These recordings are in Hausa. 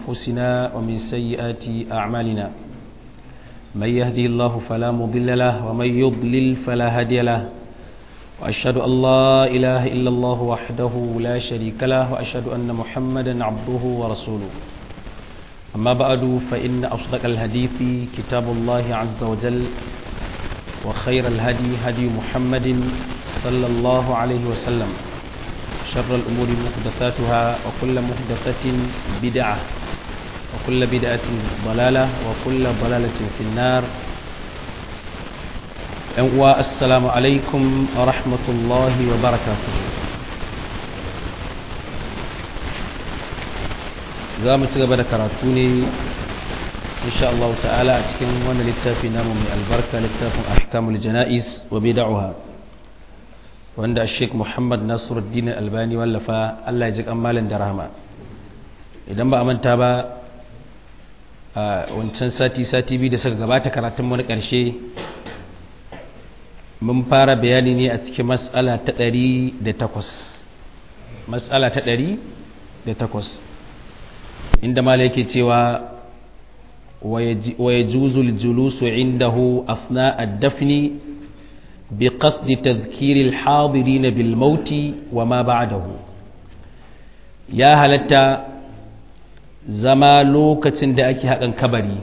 أنفسنا ومن سيئات أعمالنا من يهدي الله فلا مضل له ومن يضلل فلا هادي له وأشهد أن لا إله إلا الله وحده لا شريك له وأشهد أن محمدا عبده ورسوله أما بعد فإن أصدق الحديث كتاب الله عز وجل وخير الهدي هدي محمد صلى الله عليه وسلم شر الأمور محدثاتها وكل محدثة بدعة وكل بدعة ضلالة وكل ضلالة في النار والسلام عليكم ورحمة الله وبركاته زامن تغبى كراتوني إن شاء الله تعالى أتكلم وانا للتافي نام من البركة للتافي أحكام الجنائز وبدعها wanda Sheikh Muhammad Nasiruddin Albani wallafa Allah ya ji kamalin da rahama idan ba a manta ba wancan sati biyu da suka gabata karatun mu na ƙarshe mun fara bayani ne a cikin mas'ala ta 108 inda malai yake cewa wa yajuzu al-julusu indahu athna ad-dafni بقصد تذكير الحاضرين بالموت وما بعده يا هلتا zama lokacin da ake haƙan kabari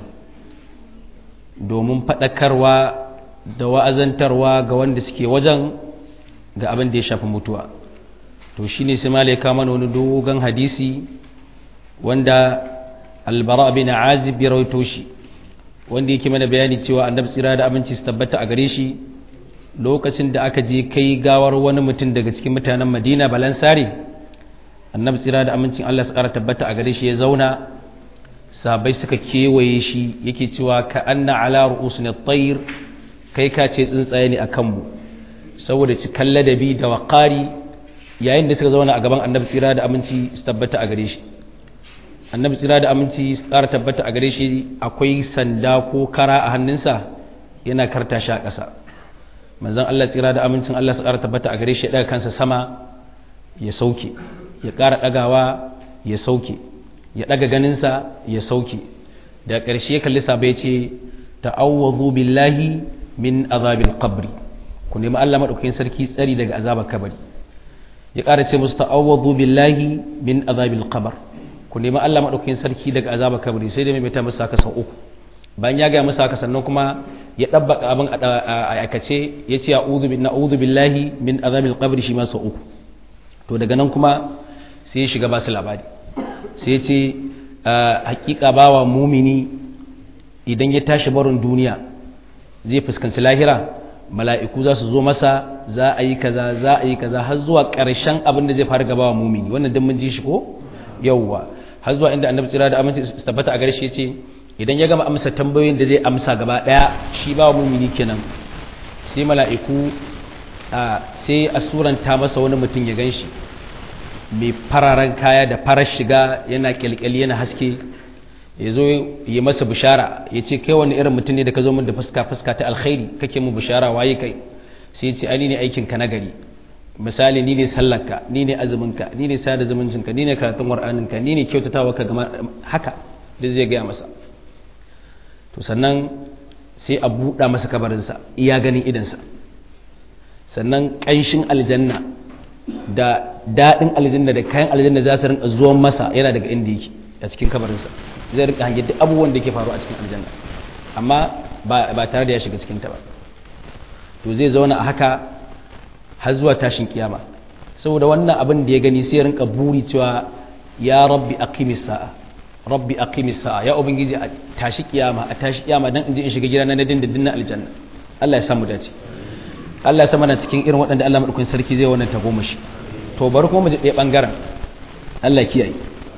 domin faɗakarwa da wa'azantarwa ga wanda suke wajen ga abin da ya shafi mutuwa to shine sai malai ka mana wani dogon hadisi wanda albara bin azib ya rawaito shi wanda yake mana bayani cewa annabi tsira da aminci su tabbata a gare shi lokacin da aka je kai gawar wani mutum daga cikin mutanen Madina balansari annabi tsira da amincin Allah su ƙara tabbata a gare shi ya zauna sahabbai suka kewaye shi yake cewa ka anna ala ru'usin at-tayr kai ka ce tsuntsaye ne akan mu saboda cikan ladabi da waqari yayin da suka zauna a gaban annabi tsira da aminci su tabbata a gare shi annabi tsira da aminci su ƙara tabbata a gare shi akwai sanda ko kara a hannunsa yana karta shi a ƙasa manzon Allah tsira da amincin Allah su ƙara tabbata a gare shi ya daga kansa sama ya sauke ya ƙara ɗagawa ya sauke ya ɗaga ganinsa ya sauke da ƙarshe kalli sabai ce ta'awwadhu billahi min azabil qabri ku nemi Allah madaukakin sarki tsari daga azabar kabari ya ƙara ce musu ta'awwadhu billahi min azabil qabr ku nemi Allah madaukakin sarki daga azabar kabari sai dai mai ta musu haka sau uku bayan ya ga musu haka sannan kuma ya ɗabbaka abin a aikace ya ce na'udhu billahi min azabil qabr shi ma sau uku to daga nan kuma sai ya shiga ba su labari sai ya ce hakika bawa mumini idan ya tashi barin duniya zai fuskanci lahira mala'iku za su zo masa za a yi kaza har zuwa ƙarshen abin da zai fara gabawa mumini wannan dan mun ji shi ko yawwa har zuwa inda annabi tsira da aminci su tabbata a gare shi ya ce idan ya gama amsa tambayoyin da zai amsa gaba daya shi ba mumini kenan sai mala'iku sai a suranta masa wani mutum ya ganshi mai fararen kaya da farar shiga yana kyalkyali yana haske ya zo yi masa bishara ya ce kai wani irin mutum ne da ka zo min da fuska ta alkhairi kake mu bishara waye kai sai ya ce ani ne aikin ka nagari misali ni ne sallarka ni ne azuminka ni ne sada zumuncinka ni ne karatun qur'aninka ni ne kyautatawa ka gama haka da zai gaya masa to sannan sai a buɗa masa kabarinsa iya ganin idansa sannan ƙanshin aljanna da daɗin aljanna da kayan aljanna za su rinka zuwan masa yana daga inda yake a cikin kabarinsa zai rinka hange duk abubuwan da ke faru a cikin aljanna amma ba tare da ya shiga cikinta ba to zai zauna a haka har zuwa tashin kiyama saboda wannan abin da ya gani sai ya rinka buri cewa ya rabbi aqimis sa'a ya ubangiji a tashi kiyama dan in je in shiga gida na dindindin na aljanna Allah ya samu dace Allah ya sa mana cikin irin waɗanda Allah madaukakin sarki zai wannan tagomashi to bari kuma mu je ɗaya bangaren Allah kiyaye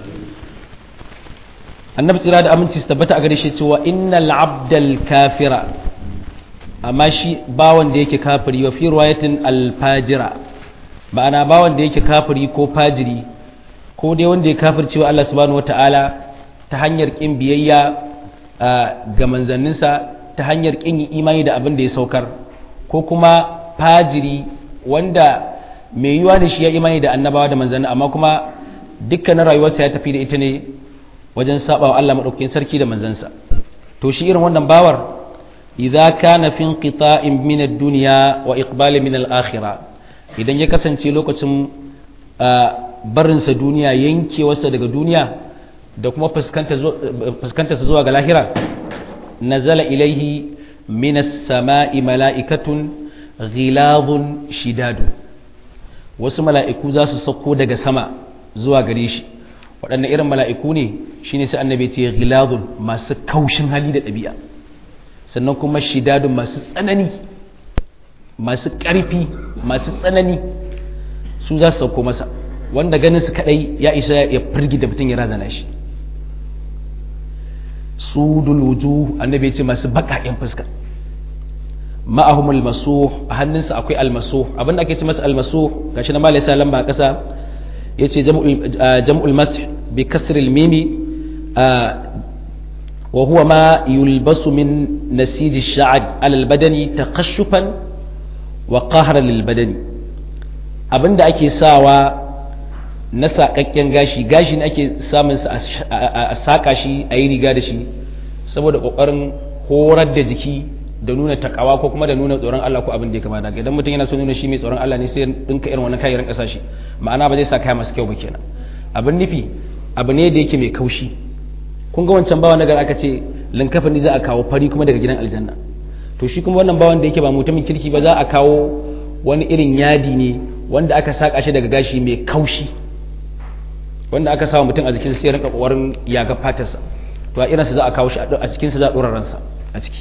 annabi tsira da aminci su tabbata a gare shi cewa innal abdal kafira amma shi bawan da yake kafiri wa fi riwayatin al fajira ma'ana bawan da yake kafiri ko fajiri ko dai wanda ya kafirce wa Allah subhanahu wataala ta hanyar ƙin biyayya ga manzanninsa ta hanyar ƙin imani da abin da ya saukar ko kuma fajiri wanda mai yiwa da shi ya imani da annabawa da manzanni amma kuma dukkanin rayuwarsa ya tafi da ita ne wajen saba wa Allah madaukakin sarki da manzansa to shi irin wannan bawar idza kana fi inqita'in min ad-dunya wa iqbal min al-akhirah idan ya kasance lokacin barinsa duniya yankewarsa daga duniya da kuma fuskantar zuwa ga lahira nazala ilaihi min as-sama'i mala'ikatun ghilazun shidadun wasu mala'iku za su sauko daga sama zuwa gare shi waɗannan irin mala'iku ne shine sai annabi ce ghilazun masu kaushin hali da ɗabi'a sannan kuma shidadun masu tsanani masu ƙarfi masu tsanani su za su sauko masa wanda ganin su kadai ya isa ya firgi da mutum ya razana shi sudul wujuh annabi ce masu baƙaƙen fuska ma'ahum almasuh a hannunsa akwai almasuh abinda ake ce masa almasuh gashi na malai sa lamba a ƙasa yace jam'ul masih bi kasr almimi wa huwa ma yulbasu min nasij ash-sha'r ala albadani taqashshufan wa qahran lilbadani abinda ake sawa na saƙaƙƙen gashi ne ake samun sa a saƙa shi a yi riga da shi saboda ƙoƙarin horar da jiki da nuna takawa ko kuma da nuna tsoron Allah ko abin da ya kamata idan mutum yana so nuna shi mai tsoron Allah ne sai dinka irin wannan kayan ƙasa shi ma'ana ba zai sa kaya masu kyau ba kenan abin nufi abu ne da yake mai kaushi kun ga wancan bawan nagar aka ce linkafani za a kawo fari kuma daga gidan aljanna to shi kuma wannan bawan da yake ba mutumin kirki ba za a kawo wani irin yadi ne wanda aka saka shi daga gashi mai kaushi wanda aka sawa mutum a jikin sai rinka kokarin yaga fatarsa to a irinsa za a kawo shi a cikin sa za a dora ransa a ciki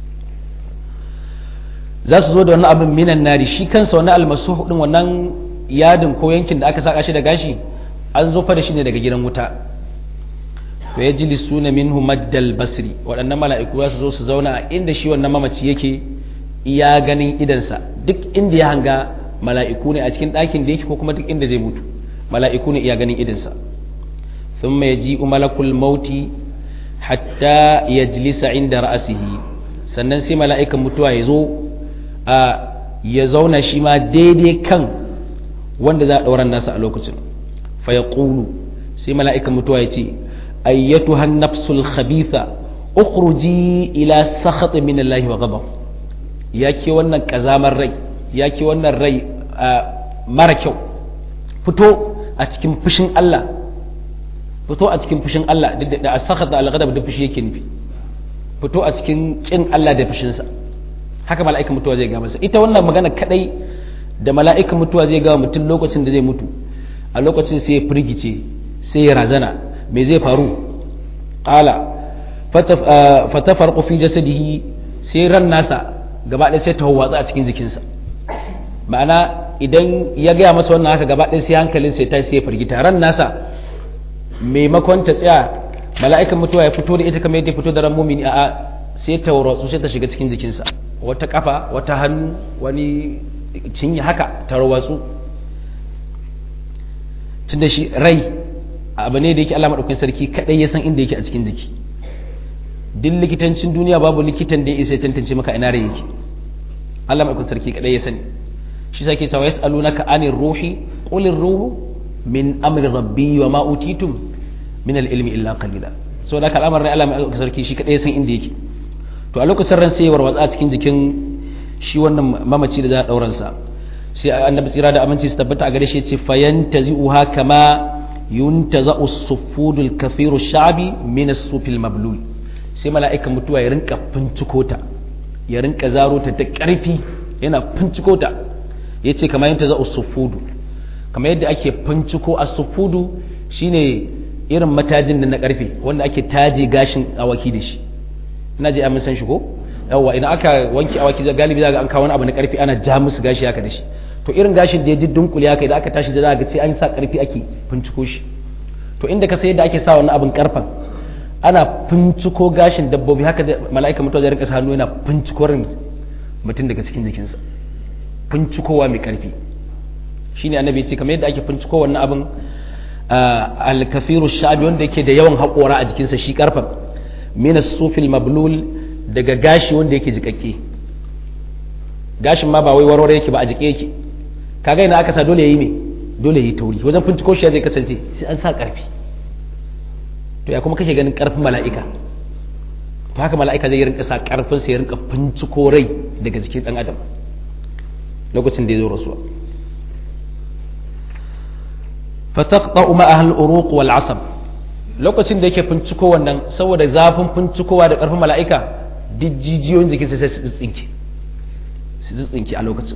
za su zo da wannan abin minan nari shi kansa wannan almasuh din wannan yadin ko yankin da aka saka shi da gashi an zo fa da shi ne daga gidan wuta to yajlisuna minhu maddal basri waɗannan mala'iku za su zo su zauna a inda shi wannan mamaci yake iya ganin idansa duk inda ya hanga mala'iku ne a cikin ɗakin da yake ko kuma duk inda zai mutu mala'iku ne iya ganin idansa thumma yaji'u malakul mauti hatta yajlisa inda ra'sihi sannan sai mala'ikan mutuwa ya zo ya zauna shi ma daidai kan wanda za a ɗauran nasa a lokacin fa yaqulu sai mala'ikan mutuwa ya ce ayyatuha an-nafsul khabitha ukhruji ila sakhat min Allah wa ghadab yake wannan kazamar rai yake wannan rai mara kyau fito a cikin fushin Allah fito a cikin fushin Allah da sakhat da al-ghadab da fushi yake nufi fito a cikin kin Allah da fushinsa haka mala'ikan mutuwa zai ga masa ita wannan magana kadai da mala'ikan mutuwa zai ga mutum lokacin da zai mutu a lokacin sai ya firgice sai ya razana me zai faru qala fatafarqu fi jasadihi sai ran nasa gaba ɗaya sai ta watsa a cikin jikinsa ma'ana idan ya gaya masa wannan haka gaba ɗaya sai hankalin sai ta sai ya firgita ran nasa maimakon ta tsaya mala'ikan mutuwa ya fito da ita kamar yadda ya fito da ran mumini a'a sai ta warwatsu sai ta shiga cikin jikinsa wata kafa wata hannu wani cinye haka ta warwatsu tunda shi rai abu ne da yake Allah madaukakin sarki kadai ya san inda yake a cikin jiki duk likitancin duniya babu likitan da ya isa tantance maka ina rai yake Allah madaukakin sarki kadai ya sani shi sake cewa yasalunaka anir ruhi qulir ruhu min amri rabbi wa ma utitum min al-ilmi illa qalila so da kalmar rai Allah madaukakin sarki shi kadai ya san inda yake to a lokacin ran sai ya warwatsa cikin jikin shi wannan mamaci da za a dauran sa sai annabi tsira da aminci su tabbata a gare shi ya ce fayantazi'uha kama yuntaza'u as-sufudul kathiru sha'bi min as-sufil mablul sai mala'ikan mutuwa ya rinka finciko ta ya rinka zaro ta da karfi yana finciko ta yace kama yuntaza'u as-sufudu kama yadda ake finciko as-sufudu shine irin matajin da na karfe wanda ake taje gashin awaki da shi ina je an san shi ko yawa idan aka wanke awaki galibi zaga an kawo wani abu na karfi ana ja musu gashi haka da shi to irin gashin da ya dunkule haka idan aka tashi da zaga sai an sa karfi ake finciko shi to inda ka sai da ake sa wannan abin karfan ana finciko gashin dabbobi haka da mala'ika mutuwa zai rinka sa hannu yana finciko mutum daga cikin jikinsa fincikowa mai karfi shine annabi ce kamar yadda ake finciko wannan abin al-kafiru sha'bi wanda yake da yawan haƙora a jikinsa shi karfan min as-sufil mablul daga gashi wanda yake jikakke gashin ma ba wai warware yake ba a jike yake kaga ina aka sa dole yayi me dole yayi tauri wajen finciko shi zai kasance sai an sa karfi to to ya kuma kake ganin karfin mala'ika to haka mala'ika zai rinka sa karfin sa ya rinka finciko rai daga jikin dan adam lokacin da ya zo rasuwa fataqta'u ma'aha al-uruq wal 'asab lokacin da yake finciko wannan saboda zafin fincikowa da karfin mala'ika duk jijiyoyin jikin sa sai su tsinke a lokacin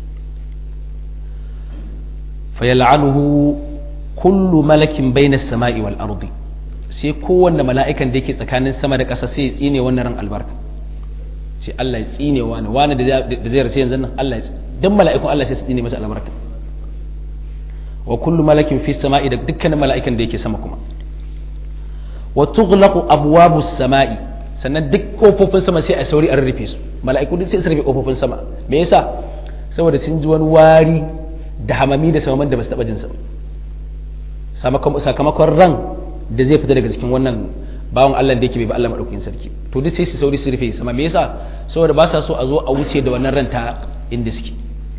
fayal'anuhu kullu malakin bayna as-sama'i wal ardi sai kowanne mala'ikan da yake tsakanin sama da ƙasa sai ya tsine wannan ran albarka sai Allah ya tsine wani da zai rasu yanzu nan Allah ya dan mala'ikun Allah sai su tsine masa albarka wa kullu malakin fi sama'i da dukkanin mala'ikan da yake sama kuma wa tughlaqu abwabus sama'i sannan duk kofofin sama sai a sauri an rufe su mala'iku duk sai su rufe kofofin sama me yasa saboda sun ji wani wari da hamami da samaman da ba su taba jin sa sakamakon ran da zai fita daga cikin wannan bawan Allah da yake bai ba Allah madaukakin sarki to duk sai su sauri su rufe sama me yasa saboda ba sa so a zo a wuce da wannan ran ta inda suke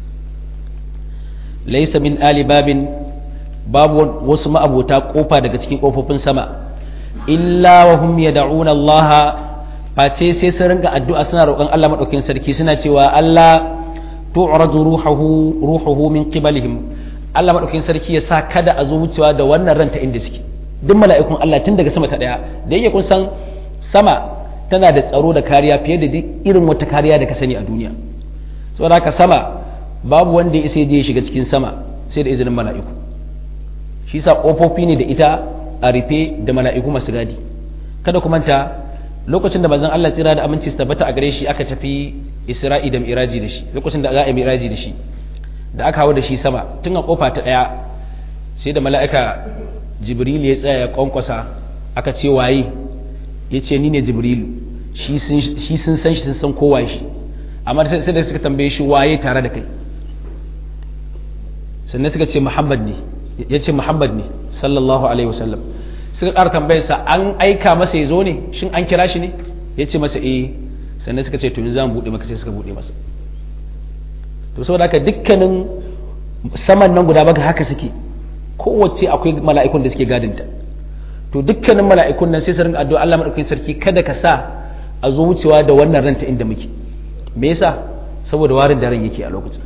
laysa min ali babin babu wasu ma'abota kofa daga cikin kofofin sama illa wa hum yad'una Allah face sai su ringa addu'a suna roƙon Allah madaukakin sarki suna cewa Allah tu'radu ruhuhu min qibalihim Allah madaukakin sarki ya sa kada a zo wucewa da wannan ran ta inda suke duk mala'ikun Allah tun daga sama ta daya da yake kun san sama tana da tsaro da kariya fiye da duk irin wata kariya da ka sani a duniya saboda haka sama babu wanda ya isa je shiga cikin sama sai da izinin mala'iku shi sa kofofi ne da ita a rufe da mala'iku masu gadi kada ku manta lokacin da manzon Allah tsira da aminci su tabbata a gare shi aka tafi Isra'i da Miraji da shi lokacin da za a yi Miraji da shi da aka hawo da shi sama tun a kofa ta daya sai da mala'ika Jibril ya tsaya ya kwankwasa aka ce waye ya ce ni ne Jibril shi sun san shi sun san kowa shi amma sai da suka tambaye shi waye tare da kai sannan suka ce Muhammad ne ya ce Muhammad ne sallallahu alaihi wasallam suka ƙara tambayarsa an aika masa ya zo ne shin an kira shi ne ya ce masa eh sannan suka ce to yanzu za mu buɗe maka sai suka buɗe masa to saboda haka dukkanin saman nan guda baka haka suke kowace akwai mala'ikun da suke gadinta to dukkanin mala'ikun nan sai su rinka addu'a Allah madaukakin sarki kada ka sa a zo wucewa da wannan ranta inda muke me yasa saboda warin da ran yake a lokacin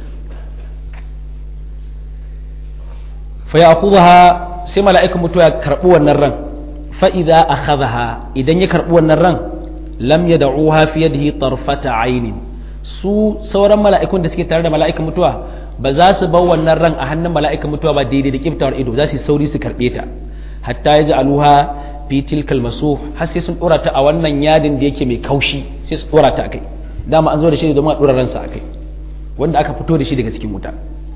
fa ya'khudha sai mala'ikun mutuwa ya karbi wannan ran fa idza akhadha idan ya karbi wannan ran lam yad'uha fi yadihi tarfata aynin su sauran mala'ikun da suke tare da mala'ikan mutuwa ba za su bar wannan ran a hannun mala'ikan mutuwa ba daidai da kiftawar ido za su sauri su karbe ta hatta yaj'aluha fi tilkal masuh har sai sun dora ta a wannan yadin da yake mai kaushi sai su dora ta akai dama an zo da shi domin a dora ransa akai wanda aka fito da shi daga cikin wuta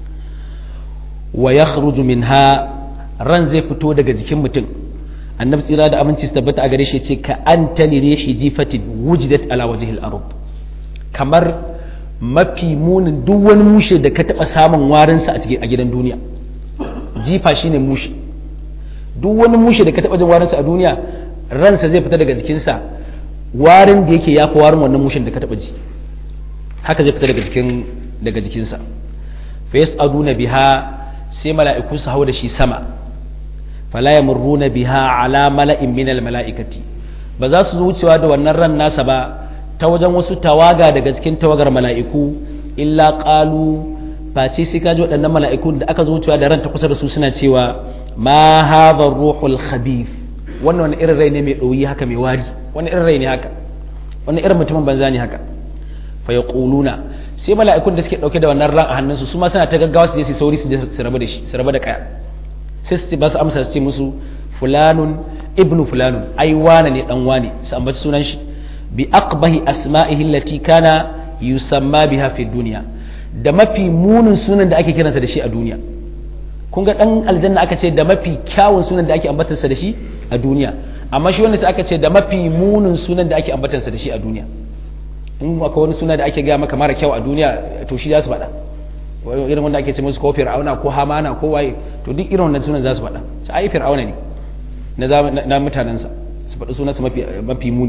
wa yakhruju minha ran zai fito daga jikin mutum annabi tsira da aminci su tabbata a gare shi ce ka antani rihi jifatin wujidat ala wajhil ard kamar mafi munin duk wani mushe da ka taba samun warin sa a gidan duniya jifa shine mushe duk wani mushe da ka taba jin warin sa a duniya ransa zai fita daga jikin sa warin da yake yafi warin wannan mushin da ka taba ji haka zai fita daga jikin sa fa yas'aduna biha sai mala'iku su hau da shi sama fala yamurruna biha ala mala'in min almala'ikati ba za su wucewa da wannan ran nasa ba ta wajen wasu tawaga daga cikin tawagar mala'iku illa qalu face sai kaji waɗannan mala'iku da aka zo wucewa da ran ta kusa da su suna cewa ma hadha ruhul khabith wannan wani irin rai ne mai ɗoyi haka mai wari wani irin rai ne haka wani irin mutumin banza ne haka fa yaquluna sai mala'ikun da suke dauke da wannan ran a hannunsu su ma suna ta gaggawa su je su sauri su je su rabu da shi su rabu da kaya sai su ba su amsa su ce musu fulanun ibnu fulanun ai wane ne dan wane su ambaci sunan shi bi aqbahi asma'ihi allati kana yusamma biha fi dunya da mafi munin sunan da ake kiransa da shi a duniya kun ga dan aljanna aka ce da mafi kyawun sunan da ake ambatarsa da shi a duniya amma shi wannan sai aka ce da mafi munin sunan da ake ambatarsa da shi a duniya in akwai wani suna da ake gaya maka mara kyau a duniya to shi za su faɗa irin wanda ake ce musu ko fir'auna ko hamana ko waye to duk irin wannan sunan za su faɗa sai ai fir'auna ne na mutanensa su faɗi sunansa mafi muni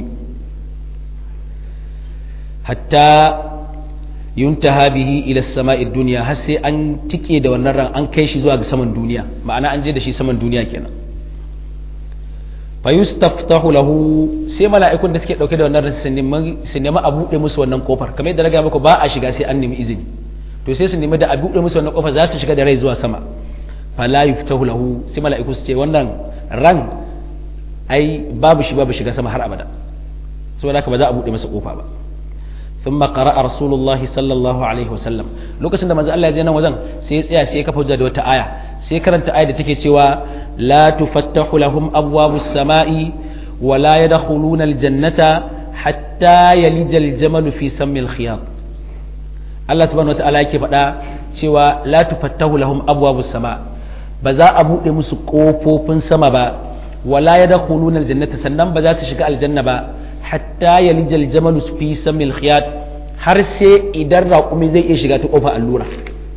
hatta yuntaha bihi ila samai dunya har sai an tike da wannan ran an kai shi zuwa ga saman duniya ma'ana an je da shi saman duniya kenan fayustaftahu lahu sai mala'ikun da suke dauke da wannan ran su nemi a buɗe musu wannan kofar kamar yadda na ga muku ba a shiga sai an nemi izini to sai su nemi da a buɗe musu wannan kofar za su shiga da rai zuwa sama fala yuftahu lahu sai mala'iku su ce wannan ran ai babu shiga sama har abada saboda haka ba za a buɗe masa kofa ba ثم قرأ رسول الله صلى الله عليه وسلم lokacin da manzo Allah ya je nan wajen sai ya tsaya sai ya kafa hujja da wata aya sai karanta aya da take cewa la tufattahu lahum abwabus samai wa la yadkhuluna aljannata hatta yalija aljamalu fi sammil khiyat Allah subhanahu wataala yake faɗa cewa la tufattahu lahum abwabus sama ba za a buɗe musu kofofin sama ba wa la yadkhuluna aljannata sannan ba za su shiga aljanna ba hatta yalijal jamalu fi samil khiyat har sai idan raƙumi zai iya shiga ta ƙofa allura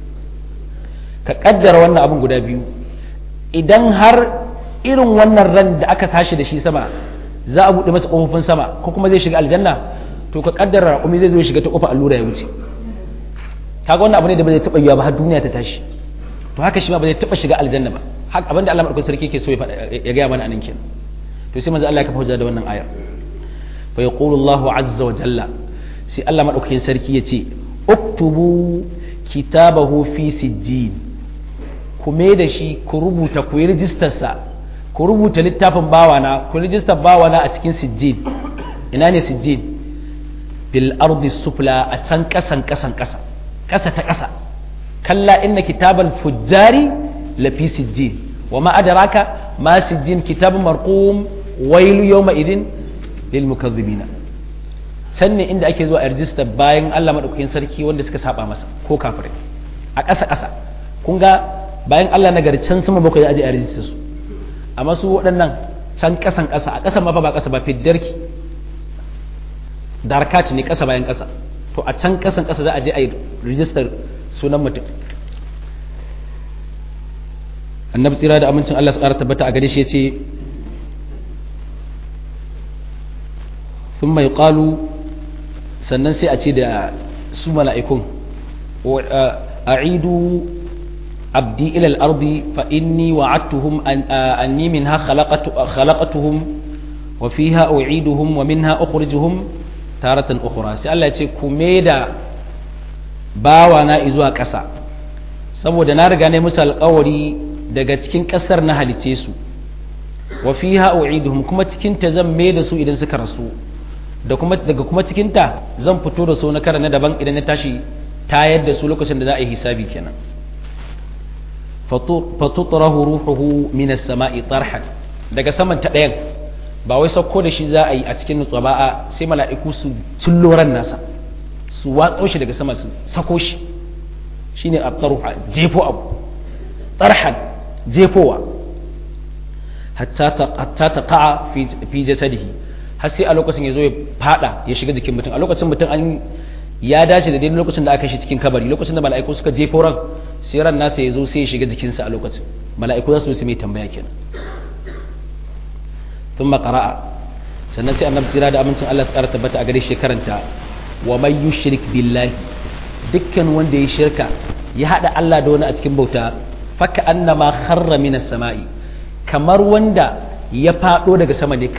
ka kaddara wannan abin guda biyu idan har irin wannan ran da aka tashi da shi sama za a buɗe masa ƙofofin sama ko kuma zai shiga aljanna to ka kaddara raƙumi zai zo shiga ta ƙofa allura ya wuce kaga wannan abu ne da ba zai taɓa yiwa ba har duniya ta tashi to haka shi ma ba zai taɓa shiga aljanna ba haka abinda Allah madaukakin sarki ke so ya gaya mana anan kenan to sai manzo Allah ya kafa hujja da wannan ayar fa yaqulu Allahu azza wa jalla sai Allah madaukakin sarki ya ce uktubu kitabahu fi sijjin ku me da shi ku rubuta ku yi rijistar sa ku rubuta littafin bawana ku rijistar bawana a cikin sijjin ina ne sijjin bil ardi sufla a can kasan kasa ta kasa kalla inna kitabal fujjari lafi sijjin wa ma adraka ma sijjin kitabun marqum wailu yawma idin lil mukazzibina can ne inda ake zuwa a rijista bayan Allah madaukakin sarki wanda suka saba masa ko kafirai a ƙasa kun ga bayan Allah na gari can sama bakwai aje a rijista su amma su waɗannan can ƙasan ƙasa a ƙasa ma ba ƙasa ba fiddarki darkat ne ƙasa bayan ƙasa to a can ƙasan ƙasa za a je a yi rijistar sunan mutum annabi tsira da amincin Allah su ƙara tabbata a gare shi ya ce sun mai ƙalu sannan sai a ce da su mala'ikun a'idu abdi ilal ardi fa inni wa'adtuhum anni minha khalaqatuhum wa fiha u'iduhum wa minha ukhrijuhum taratan ukhra sai Allah ya ce ku da bawa na zuwa ƙasa saboda na riga ne musu alƙawari daga cikin ƙasar na halice su wa fiha u'iduhum kuma cikin ta zan mai da su idan suka rasu da kuma daga kuma cikin ta zan fito da su na kara na daban idan na tashi tayar da su lokacin da za a yi hisabi kenan fatutrahu ruhuhu min as-sama'i tarhan daga saman ta ɗayan ba wai sauko da shi za a yi a cikin nutsuwa ba a sai mala'iku su cillo ran nasa su watso shi daga sama su sako shi shine at-tarha jefo abu tarhan jefowa hatta taqa fi jasadihi har sai a lokacin ya zo ya fada ya shiga jikin mutum a lokacin mutum an ya dace da daidai lokacin da aka shi cikin kabari lokacin da mala'iku suka jefo ran sai ran nasa ya zo sai ya shiga jikinsa a lokacin mala'iku za su mai tambaya kenan ثم قرأ sannan sai annabi tsira da amincin Allah su ƙara tabbata a gare shi karanta wa man yushrik billahi dukkan wanda ya shirka ya hada Allah da wani a cikin bauta faka annama kharra minas sama'i kamar wanda ya fado daga sama ne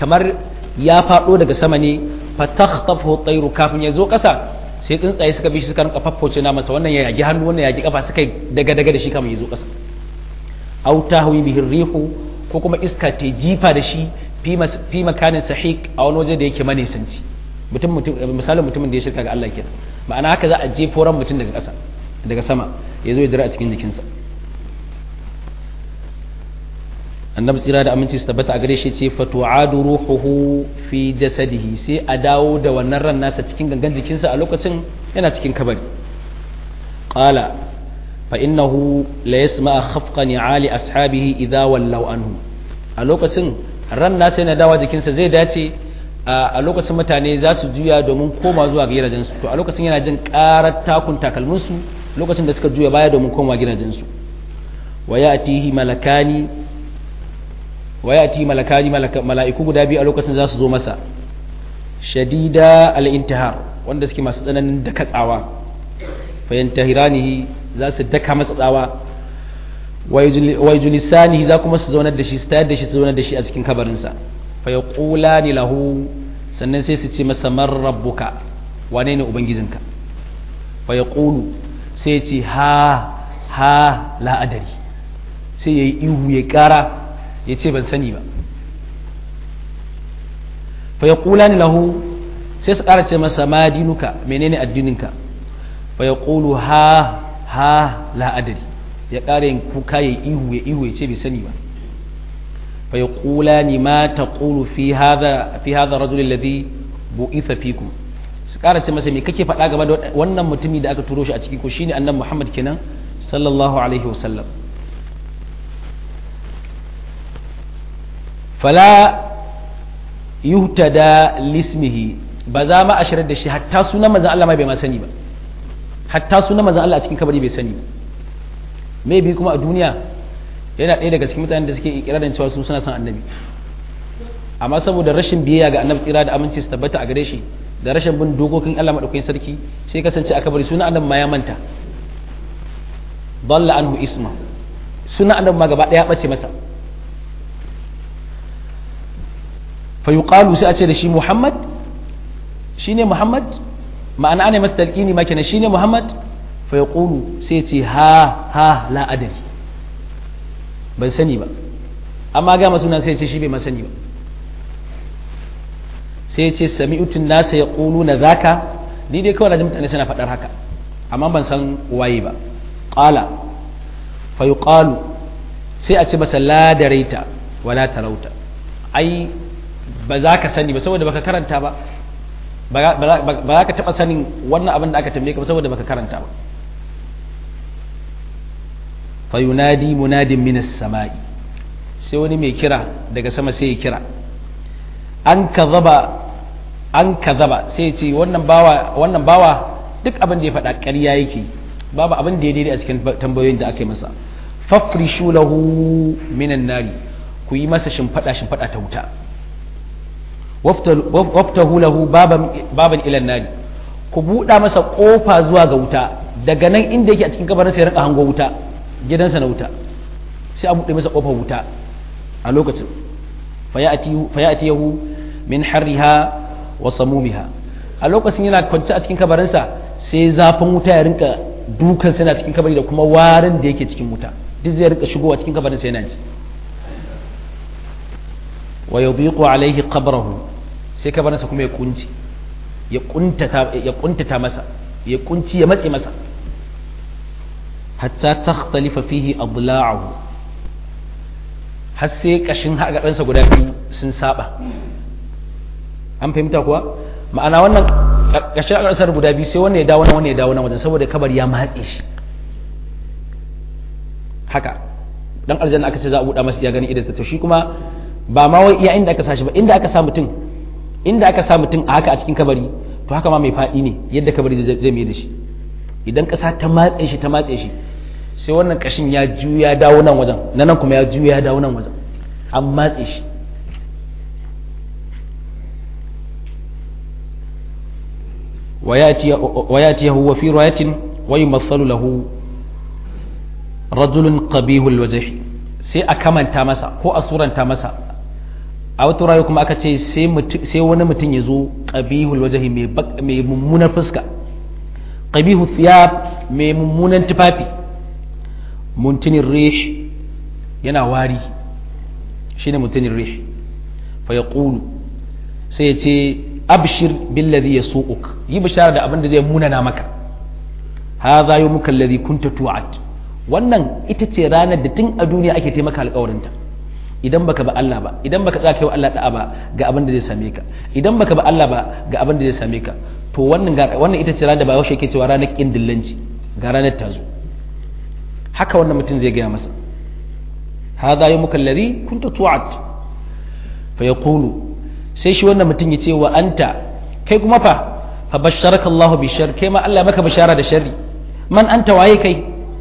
fa takhtafu tayru kafin ya zo kasa sai tsuntsaye suka bi shi suka rinka faffoce na masa wannan ya yagi hannu wannan ya yagi kafa suka daga da shi kamar ya zo kasa aw tahwi bihi rihu ko kuma iska ta jifa da shi fi makanin sahik a wani waje da yake manisanci misalin mutumin da ya shirka ga Allah kenan ma'ana haka za a jefo ran mutum daga ƙasa daga sama ya zo ya dira a cikin jikinsa annabi tsira da aminci su tabbata a gare shi ce fatu'adu ruhuhu fi jasadihi sai a dawo da wannan ran nasa cikin gangan jikinsa a lokacin yana cikin kabari qala fa innahu la yasma'a khafqa ni'ali ashabihi idha wallaw anhu a lokacin ran nasa yana dawa jikinsa zai dace a lokacin mutane za su juya domin koma zuwa gidajensu to a lokacin yana jin karar takun takalminsu lokacin da suka juya baya domin koma gidajensu wa ya'tihi malakani mala'iku guda biyu a lokacin za su zo masa shadida al-intihar wanda suke masu tsananin daka tsawa fa yantahiranihi za su daka masa tsawa wai julisanihi za kuma su zaunar da shi su tayar da shi su zaunar da shi a cikin kabarinsa fa yaqulani lahu sannan sai su ce masa man rabbuka wane ne ubangijinka fa yaqulu sai ce ha la adari sai yayi ihu ya kara ya ce ban sani ba fa yaqulani lahu sai su kara ce masa ma dinuka menene addininka fa yaqulu ha la adari ya kara yin kuka ya ihu ya ce bai sani ba fa yaqulani ma taqulu fi hadha rajul alladhi bu'itha fikum su kara ce masa me kake faɗa game da wannan mutumi da aka turo shi a ciki ko shine annabi Muhammad kenan sallallahu alaihi wasallam fala yuhtada lismihi ba za ma ashirar da shi hatta sunan manzon Allah ma bai ma sani ba hatta sunan manzon Allah a cikin kabari bai sani ba maybe kuma a duniya yana ɗaya daga cikin mutanen da suke ikirarin cewa su suna son annabi amma saboda rashin biyayya ga annabi tsira da aminci su tabbata a gare shi da rashin bin dokokin Allah madaukakin sarki sai kasance aka bari sunan annabi ma ya manta dalla anhu isma sunan annabi ma gaba ɗaya bace masa fa yuqalu sai a ce da shi Muhammad shine Muhammad ma'ana ana masa talqini ma kenan shine Muhammad fa yaqulu sai ce ha la adri ban sani ba amma ga masuna sai ce shi bai ma sani ba sai ce sami'tu an-nasa yaquluna zaka ni dai kawai na ji mutane suna faɗar haka amma ban san waye ba qala fa yuqalu sai a ce masa la daraita wala tarauta ai ba za ka sani ba saboda baka karanta ba ba za ka taɓa sanin wannan abin da aka tambaye ka ba saboda baka karanta ba fa yunadi munadin minas sama'i sai wani mai kira daga sama sai ya kira an kazaba sai ya ce wannan bawa duk abin da ya faɗa ƙarya yake babu abin da ya daidai a cikin tambayoyin da aka yi masa fafrishu lahu minan nari ku yi masa shimfaɗa ta wuta waftahu lahu baban ilan nari ku buɗa masa ƙofa zuwa ga wuta daga nan inda yake a cikin kabarin sai rinka hango wuta gidansa na wuta sai a buɗe masa ƙofar wuta a lokacin fayatiyahu min harriha wa samumiha a lokacin yana kwance a cikin kabarinsa sai zafin wuta ya rinka dukan sai na cikin kabari da kuma warin da yake cikin wuta duk zai rinka shigowa cikin kabarinsa yana ji wa yudhiqu alaihi qabrahu sai kabarinsa kuma ya kunci ya kuntata masa ya kunci ya matse masa hatta takhtalifa fihi adla'uhu har sai kashin haƙaɗansa guda biyu sun saba an fahimta kuwa ma'ana wannan kashin haƙaɗansa guda biyu sai wannan ya dawo wannan ya dawo nan wajen saboda kabari ya matse shi haka dan aljanna aka ce za a buɗa masa iya gani idan to shi kuma ba ma wai iya inda aka sa shi ba inda aka sa mutum a haka a cikin kabari to haka ma mai faɗi ne yadda kabari zai mai da shi idan ƙasa ta matse shi sai wannan kashin ya juya dawo nan wajen nan kuma ya juya dawo nan wajen an matse shi وياتيه وفي رواية ويمثل له رجل قبيح الوجه sai a kamanta masa ko a suranta masa a wata rayu kuma aka ce sai wani mutum ya zo qabihul wajhi mai mummunar fuska qabihu thiyab mai mummunan tufafi muntinin rish yana wari shine muntinin rish fa yaqulu sai ya ce abshir billadhi yasu'uk yi bishara da abin da zai munana maka hadha yawmuka alladhi kunta tu'ad wannan ita ce ranar da tun a duniya ake taimaka alƙawarinta idan baka ba Allah ba idan baka tsaka wa Allah da'a ba ga abin da zai same ka idan baka ba Allah ba ga abin da zai same ka to wannan ita ce ranar da ba yaushe yake cewa ranar kin dillanci ga ranar ta zo haka wannan mutum zai gaya masa hadha yawmuka alladhi kunta tu'ad fa yaqulu sai shi wannan mutum ya ce wa anta kai kuma fa basharaka Allahu bi shar kai ma Allah maka bishara da sharri man anta waye kai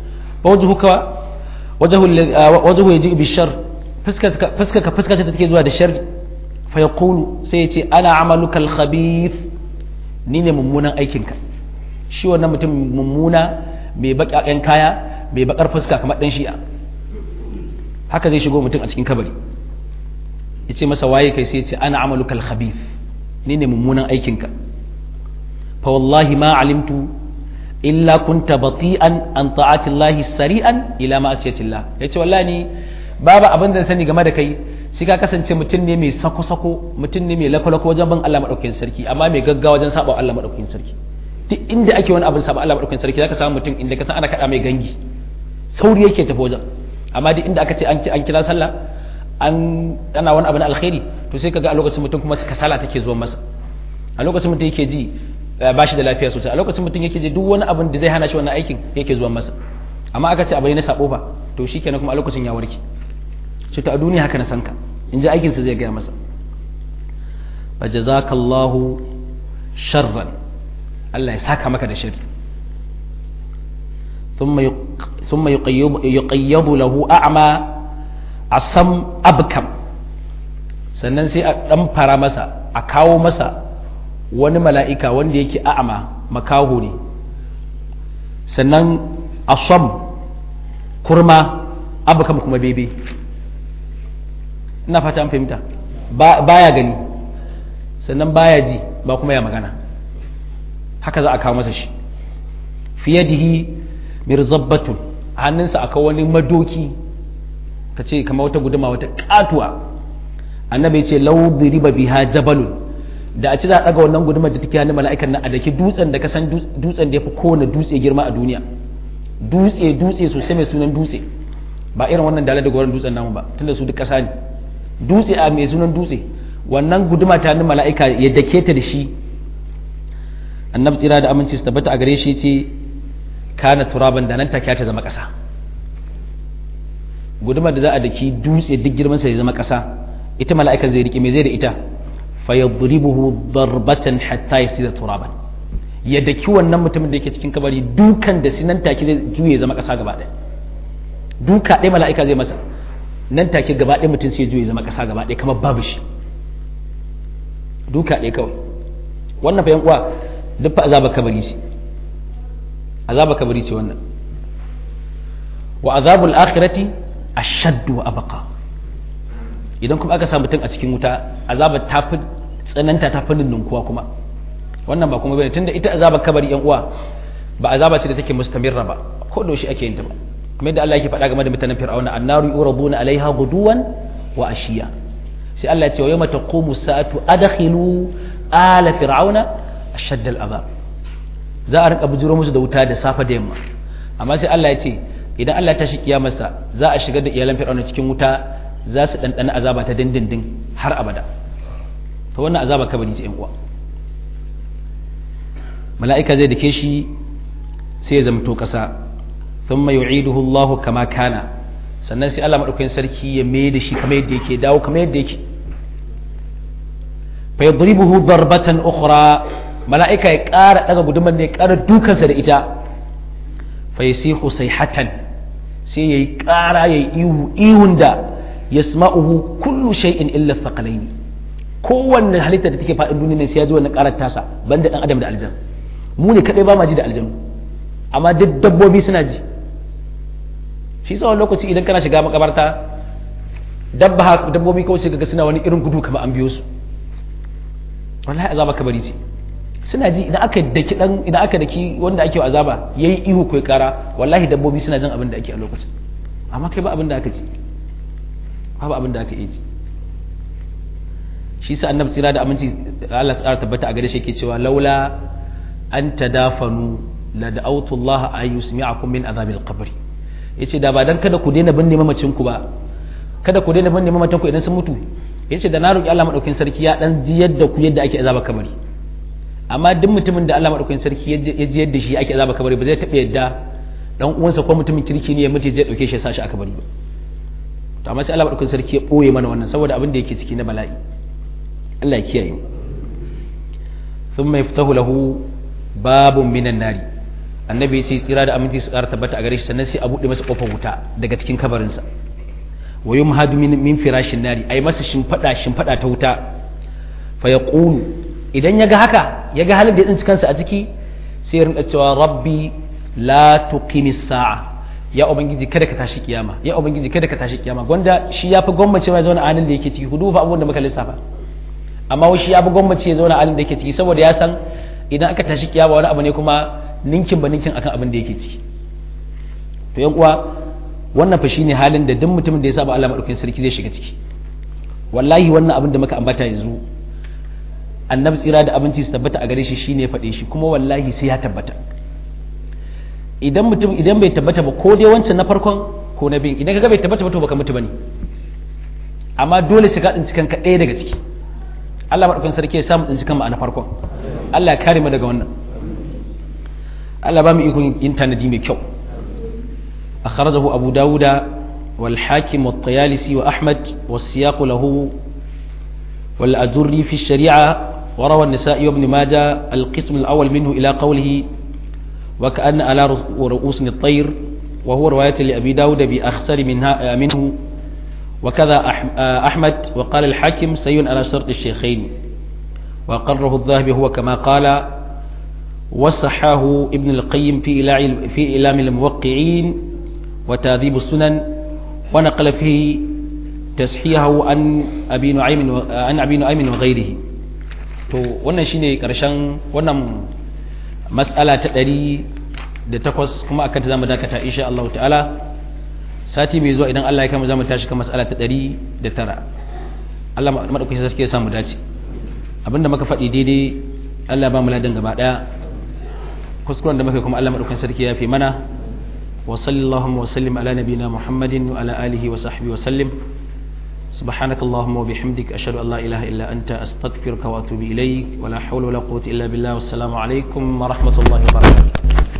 wajhu yaji bi shar fuska ce take zuwa da sharri fa yaqulu sai ya ce ana amaluka al-khabith ni ne mummunan aikinka shi wannan mutum mummuna mai baƙaƙen kaya mai bakar fuska kamar dan shi'a haka zai shigo mutum a cikin kabari yace masa waye kai sai yace ana amalukal khabith ni ne mummunan aikinka fa wallahi ma alimtu illa kunta bati'an an ta'ati Allah sari'an ila ma'asiyati Allah yace wallahi ni babu abin da sani game da kai sai ka kasance mutum ne mai sako-sako mutum ne mai lako-lako wajen ban Allah madaukakin sarki amma mai gaggawa wajen saba Allah madaukakin sarki duk inda ake wani abin saba Allah madaukakin sarki zaka samu mutum inda ka san ana kada mai gangi sauri yake tafi wajen amma duk inda aka ce an kira sallah ana wani abin alkhairi to sai kaga a lokacin mutum kuma kasala take zuwa masa a lokacin mutum yake ji ba shi da lafiya sosai a lokacin mutum yake ji duk wani abin da zai hana shi wannan aikin yake zuwa masa amma aka ce abai na sabo ba to shikenan kuma a lokacin ya warke ce ta a duniya haka na san ka in ji aikin sa zai gaya masa fa jazakallahu sharran Allah ya saka maka da sharri thumma yuqayyadu lahu a'ma asam abkam sannan sai a dan fara masa a kawo masa wani mala'ika wanda yake a'ama makaho ne sannan asam kurma abkam kuma bebe ina fata an fahimta baya gani sannan baya ji ba kuma ya magana haka za a kawo masa shi fi yadihi mirzabbatun hannunsa akwai wani madoki ka ce kamar wata guduma wata katuwa annabi ce lau biriba biha jabalun da a ci za a daga wannan gudumar da take hannun mala'ikan nan a daki dutsen da ka san dutsen da ya fi kowane dutse girma a duniya dutse sosai mai sunan dutse ba irin wannan dalar da gwaran dutsen namu ba tunda su duk ƙasa ne dutse a mai sunan dutse wannan guduma ta hannun mala'ika ya dake ta da shi annabi tsira da aminci su tabbata a gare shi ce kana turaban da nan take ta zama ƙasa gudumar da za a daki dutse duk girman sa ya zama ƙasa ita mala'ikan zai rike me zai da ita fa yadribuhu darbatan hatta yasira turaban ya daki wannan mutumin da yake cikin kabari dukan da sinan take zai juye zama ƙasa gaba ɗaya duka ɗaya mala'ika zai masa nan take gaba ɗaya mutum sai juye zama ƙasa gaba ɗaya kamar babu shi duka ɗaya kawai wannan fa yan uwa duk fa azaba kabari ce azaba kabari ce wannan wa azabul akhirati ashaddu wa abqa idan kuma aka samu mutum a cikin wuta azaba ta fi tsananta ta fi ninkuwa kuma wannan ba kuma bane tunda ita azabar kabari yan uwa ba azaba ce da take mustamirra ba ko da shi ake yin ta ba kamar yadda Allah yake faɗa game da mutanen fir'auna annaru yuraduna alaiha guduwan wa ashiya sai Allah ya ce wa yawma taqumu sa'atu adkhilu ala fir'auna ashadd al'azab za a rinka bujuro musu da wuta da safa da yamma amma sai Allah ya ce idan Allah ta shi kiyamarsa za a shigar da iyalan fir'auna cikin wuta za su ɗanɗana azaba ta dindindin har abada to wannan azaba kabari ce yan uwa mala'ika zai dake shi sai ya zamto ƙasa thumma yu'iduhu Allahu kama kana sannan sai Allah madaukakin sarki ya mai da shi kamar yadda yake dawo kamar yadda yake fa yadribuhu darbatan ukhra mala'ika ya ƙara daga gudumar ne ya ƙara dukansa da ita fa yasihu sayhatan sai yayi ƙara yayi ihun da yasma'uhu kullu shay'in illa thaqalaini kowanne halitta da take faɗin duniya ne sai ya ji wannan ƙarar tasa banda dan adam da aljan mu ne kadai ba ma ji da aljanu amma duk dabbobi suna ji shi tsawon lokaci idan kana shiga makabarta dabbobi kawai sai kaga suna wani irin gudu kamar an biyo su wallahi azaba kabari ce suna ji idan aka daki wanda ake azaba yayi ihu kai kara wallahi dabbobi suna jin abin da ake a lokacin amma kai ba abin da aka ji babu abin da aka yi ji shi sa annabi tsira da aminci Allah tsara tabbata a gare shi yake cewa laula an tadafanu la da'awtu Allah an yusmi'akum min azabil qabr yace da ba dan kada ku daina binne mamacin ku ba kada ku daina binne mamacin ku idan sun mutu yace da na roki Allah madaukakin sarki ya dan ji yadda ku yadda ake azaba kabari amma duk mutumin da Allah madaukakin sarki ya ji yadda shi ake azaba kabari ba zai taɓa yadda dan uwansa ko mutumin kirki ne ya mutu ya dauke shi ya sashi a kabari ba to amma sai Allah madaukakin sarki ya boye mana wannan saboda abin da yake ciki na bala'i Allah ya kiyaye mu thumma yaftahu lahu babun minan nari annabi ya ce tsira da aminci su ƙara tabbata a gare shi sannan sai a buɗe masa ƙofar wuta daga cikin kabarinsa wa yumhadu min firashin nari ai masa shimfada ta wuta fa yaqulu idan yaga haka yaga halin da ya tsinci kansa a ciki sai ya rinka cewa rabbi la tuqimis sa'a ya ubangiji kada ka tashi kiyama ya ubangiji kada ka tashi kiyama gwanda shi yafi gwammace mai zauna halin da yake ciki hudu fa abubuwan da muka lissafa amma shi yafi gwammace ya zauna halin da yake ciki saboda ya san idan aka tashi kiyama wani abu ne kuma ninkin ba ninkin akan abin da yake ciki to yan uwa wannan fa shine halin da duk mutumin da ya saba Allah madaukakin sarki zai shiga ciki wallahi wannan abin da muka ambata yanzu annabi tsira da abinci su tabbata a gare shi shine ya faɗe shi kuma wallahi sai ya tabbata idan bai tabbata ba ko dai wancan na farkon ko na biyun idan kaga bai tabbata ba to baka mutu bane amma dole sai ka tsinci kanka ɗaya daga ciki Allah madaukakin sarki ya samu tsinci kanmu a na farkon Allah ya kare mu daga wannan Allah ba mu ikon yin tanadi mai kyau akhrajahu Abu Dawuda wal Hakim wa Tayalisi wa Ahmad was siyaq lahu wal Ajurri fi shari'a وروى النسائي وابن ماجه القسم الأول منه إلى قوله وكأن على رؤوس الطير وهو رواية لأبي داود بأخسر منه وكذا أحمد وقال الحاكم سي على شرط الشيخين وقره الذهبي هو كما قال وصحاه ابن القيم في إعلام الموقعين وتهذيب السنن ونقل فيه تصحيحه عن أبي نعيم وغيره to wannan shine karshen wannan mas'ala ta 108 kuma akan ta zamu dakata insha Allah ta'ala sati mai zuwa idan Allah ya kama zamu tashi kan mas'ala ta 109 Allah madaukakin sarki ya samu dace abinda muka faɗi daidai Allah ba mu ladan gaba daya kuskuren da muka kuma Allah madaukakin sarki ya fi mana wa sallallahu wa sallim ala nabiyina Muhammadin wa ala alihi wa sahbihi wa sallim سبحانك اللهم وبحمدك أشهد أن لا إله إلا أنت أستغفرك وأتوب إليك ولا حول ولا قوة إلا بالله والسلام عليكم ورحمة الله وبركاته